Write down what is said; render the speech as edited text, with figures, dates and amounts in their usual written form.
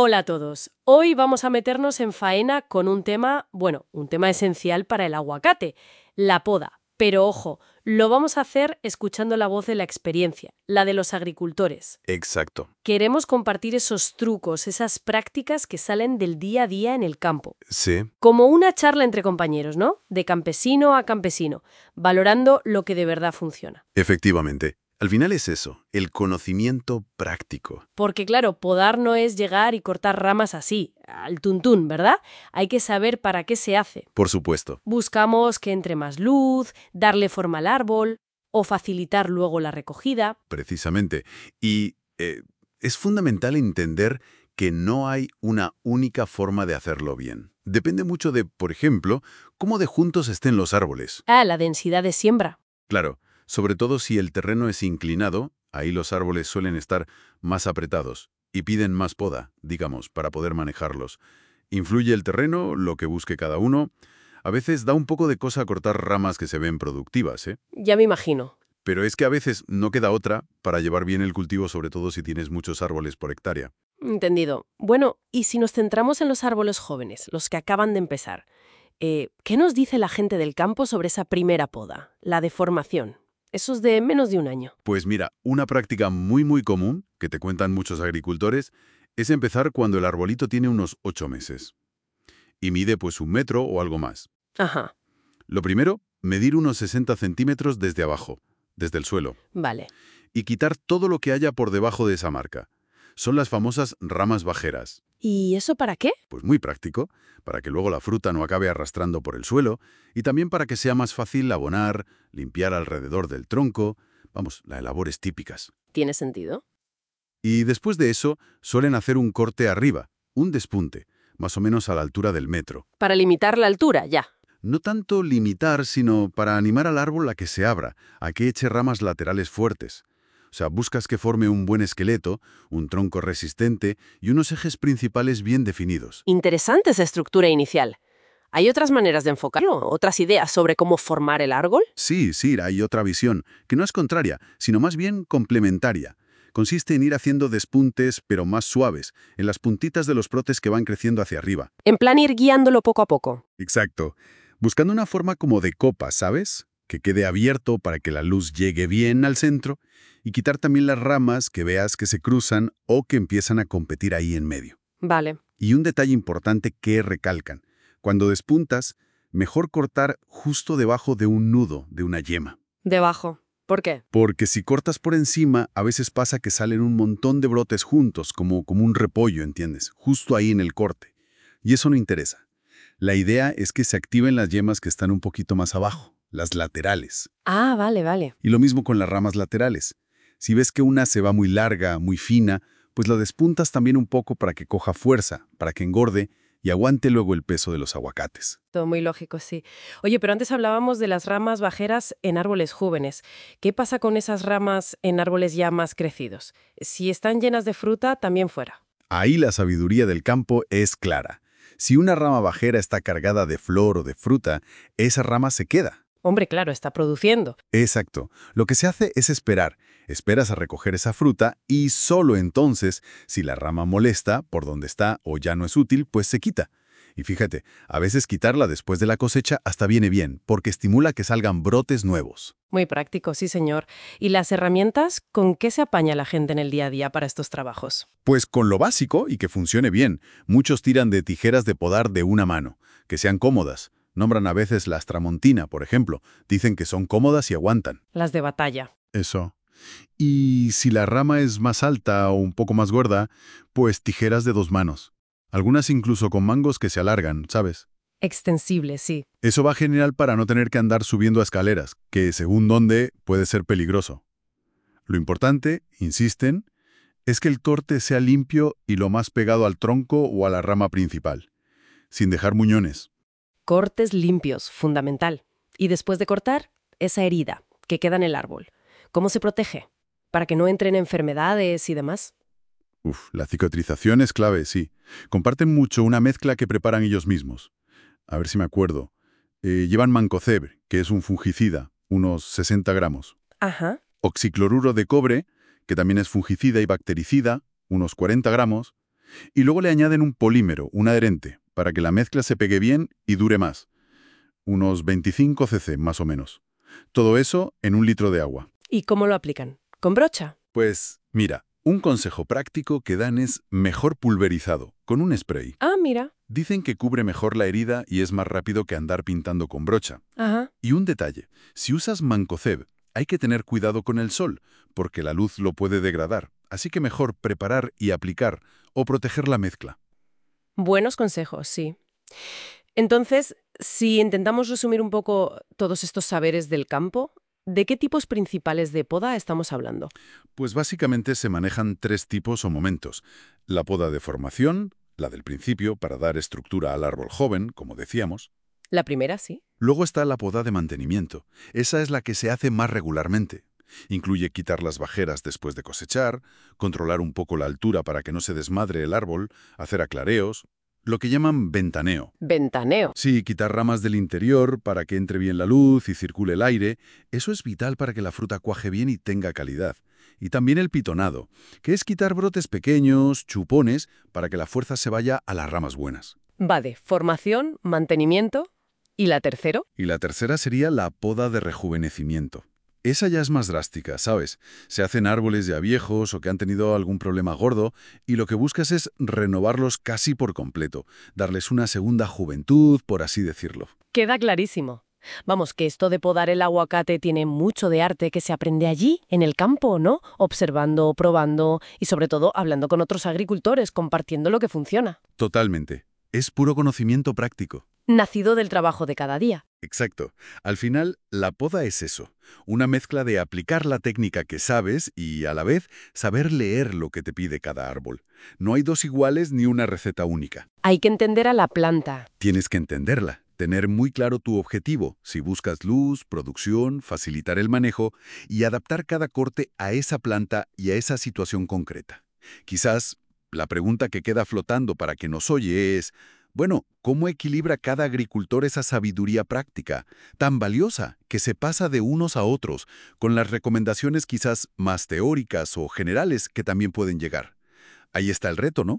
Hola a todos. Hoy vamos a meternos en faena con un tema, bueno, un tema esencial para el aguacate, la poda. Pero ojo, lo vamos a hacer escuchando la voz de la experiencia, la de los agricultores. Exacto. Queremos compartir esos trucos, esas prácticas que salen del día a día en el campo. Sí, Como una charla entre compañeros, ¿no? De campesino a campesino, valorando lo que de verdad funciona. efectivamente. Al final es eso, el conocimiento práctico. Porque claro, podar no es llegar y cortar ramas así, al tuntún, ¿verdad? Hay que saber para qué se hace. Por supuesto. Buscamos que entre más luz, darle forma al árbol o facilitar luego la recogida. Precisamente. Y es fundamental entender que no hay una única forma de hacerlo bien. Depende mucho de, por ejemplo, cómo de juntos estén los árboles. La densidad de siembra. Claro, sobre todo si el terreno es inclinado, ahí los árboles suelen estar más apretados y piden más poda, digamos, para poder manejarlos. Influye el terreno, lo que busque cada uno. A veces da un poco de cosa cortar ramas que se ven productivas, ¿eh? Ya me imagino. Pero es que a veces no queda otra para llevar bien el cultivo, sobre todo si tienes muchos árboles por hectárea. Entendido. Bueno, y si nos centramos en los árboles jóvenes, los que acaban de empezar, ¿qué nos dice la gente del campo sobre esa primera poda, la deformación? Esos de menos de un año. Pues mira, una práctica muy común, que te cuentan muchos agricultores, es empezar cuando el arbolito tiene unos 8 meses. Y mide pues 1 metro o algo más. Ajá, Lo primero, medir unos 60 centímetros desde abajo, desde el suelo, vale. y quitar todo lo que haya por debajo de esa marca. Son las famosas ramas bajeras. ¿Y eso para qué? Pues muy práctico, para que luego la fruta no acabe arrastrando por el suelo, y también para que sea más fácil abonar, limpiar alrededor del tronco, vamos, las labores típicas. ¿Tiene sentido? Y después de eso, suelen hacer un corte arriba, un despunte, más o menos a la altura del metro. Para limitar la altura, ya. No tanto limitar, sino para animar al árbol a que se abra, a que eche ramas laterales fuertes. O sea, buscas que forme un buen esqueleto, un tronco resistente y unos ejes principales bien definidos. Interesante esa estructura inicial. ¿Hay otras maneras de enfocarlo? ¿Otras ideas sobre cómo formar el árbol? Sí, hay otra visión, que no es contraria, sino más bien complementaria. Consiste en ir haciendo despuntes, pero más suaves, en las puntitas de los brotes que van creciendo hacia arriba. En plan ir guiándolo poco a poco. Exacto. Buscando una forma como de copa, ¿sabes? Que quede abierto para que la luz llegue bien al centro y quitar también las ramas que veas que se cruzan o que empiezan a competir ahí en medio. Vale. Y un detalle importante que recalcan. Cuando despuntas, mejor cortar justo debajo de un nudo, de una yema. Debajo. ¿Por qué? Porque si cortas por encima, a veces pasa que salen un montón de brotes juntos, como un repollo, ¿entiendes? Justo ahí en el corte. Y eso no interesa. La idea es que se activen las yemas que están un poquito más abajo, las laterales. Ah, vale. Y lo mismo con las ramas laterales. Si ves que una se va muy larga, muy fina, pues la despuntas también un poco para que coja fuerza, para que engorde y aguante luego el peso de los aguacates. Todo muy lógico, sí. Oye, pero antes hablábamos de las ramas bajeras en árboles jóvenes. ¿Qué pasa con esas ramas en árboles ya más crecidos? Si están llenas de fruta, también fuera. Ahí la sabiduría del campo es clara. Si una rama bajera está cargada de flor o de fruta, esa rama se queda. Hombre, claro, está produciendo. Exacto. Lo que se hace es esperar. Esperas a recoger esa fruta y solo entonces, si la rama molesta por donde está o ya no es útil, pues se quita. Y fíjate, a veces quitarla después de la cosecha hasta viene bien, porque estimula que salgan brotes nuevos. Muy práctico, sí, señor. ¿Y las herramientas? ¿Con qué se apaña la gente en el día a día para estos trabajos? Pues con lo básico y que funcione bien. Muchos tiran de tijeras de podar de una mano, que sean cómodas. Nombran a veces las Tramontina, por ejemplo. Dicen que son cómodas y aguantan. Las de batalla. Eso. Y si la rama es más alta o un poco más gorda, pues tijeras de 2 manos. Algunas incluso con mangos que se alargan, ¿sabes? Extensible, sí. Eso va genial para no tener que andar subiendo a escaleras, que según dónde puede ser peligroso. Lo importante, insisten, es que el corte sea limpio y lo más pegado al tronco o a la rama principal, sin dejar muñones. Cortes limpios, fundamental. Y después de cortar, esa herida que queda en el árbol. ¿Cómo se protege? Para que no entren enfermedades y demás. La cicatrización es clave, sí. Comparten mucho una mezcla que preparan ellos mismos. A ver si me acuerdo. Llevan mancozeb, que es un fungicida, unos 60 gramos. Ajá. Oxicloruro de cobre, que también es fungicida y bactericida, unos 40 gramos. Y luego le añaden un polímero, un adherente, para que la mezcla se pegue bien y dure más. Unos 25 cc más o menos. Todo eso en 1 litro de agua. ¿Y cómo lo aplican? ¿Con brocha? Pues mira, un consejo práctico que dan es mejor pulverizado, con un spray. Ah, mira. Dicen que cubre mejor la herida y es más rápido que andar pintando con brocha. Ajá. Y un detalle, si usas mancozeb, hay que tener cuidado con el sol, porque la luz lo puede degradar. Así que mejor preparar y aplicar o proteger la mezcla. Buenos consejos, sí. Entonces, si intentamos resumir un poco todos estos saberes del campo, ¿de qué tipos principales de poda estamos hablando? Pues básicamente se manejan 3 tipos o momentos. La poda de formación, la del principio, para dar estructura al árbol joven, como decíamos. La primera, sí. Luego está la poda de mantenimiento. Esa es la que se hace más regularmente. Incluye quitar las bajeras después de cosechar, controlar un poco la altura para que no se desmadre el árbol, hacer aclareos, lo que llaman ventaneo. Ventaneo. Sí, quitar ramas del interior para que entre bien la luz y circule el aire, eso es vital para que la fruta cuaje bien y tenga calidad. Y también el pitonado, que es quitar brotes pequeños, chupones, para que la fuerza se vaya a las ramas buenas. Vale, formación, mantenimiento. ¿Y la tercero? Y la tercera sería la poda de rejuvenecimiento. Esa ya es más drástica, ¿sabes? Se hacen árboles ya viejos o que han tenido algún problema gordo y lo que buscas es renovarlos casi por completo, darles una segunda juventud, por así decirlo. Queda clarísimo. Vamos, que esto de podar el aguacate tiene mucho de arte que se aprende allí, en el campo, ¿no? Observando, probando y sobre todo hablando con otros agricultores, compartiendo lo que funciona. Totalmente. Es puro conocimiento práctico. Nacido del trabajo de cada día. Exacto. Al final, la poda es eso, una mezcla de aplicar la técnica que sabes y, a la vez, saber leer lo que te pide cada árbol. No hay dos iguales ni una receta única. Hay que entender a la planta. Tienes que entenderla, tener muy claro tu objetivo, si buscas luz, producción, facilitar el manejo y adaptar cada corte a esa planta y a esa situación concreta. Quizás la pregunta que queda flotando para quien nos oye es, bueno, ¿cómo equilibra cada agricultor esa sabiduría práctica, tan valiosa, que se pasa de unos a otros, con las recomendaciones quizás más teóricas o generales que también pueden llegar? Ahí está el reto, ¿no?